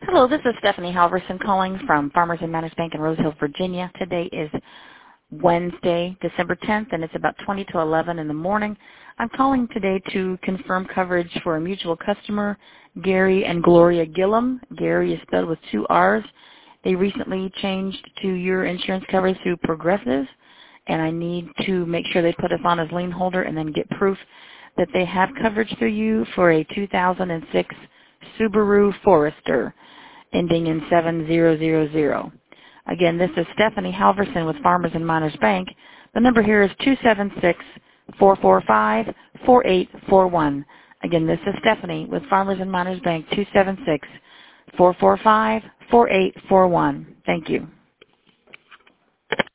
Hello, this is Stephanie Halverson calling from Farmers and Managed Bank in Rose Hill, Virginia. Today is Wednesday, December 10th, and it's about 20 to 11 in the morning. I'm calling today to confirm coverage for a mutual customer, Gary and Gloria Gillum. Gary is spelled with 2 R's. They recently changed to your insurance coverage through Progressive, and I need to make sure they put us on as lien holder and then get proof that they have coverage through you for a 2006 Subaru Forester ending in 7000. Again, this is Stephanie Halverson with Farmers and Managed Bank. The number here is 276-445-4841. Again, this is Stephanie with Farmers and Managed Bank, 276-445-4841. Thank you.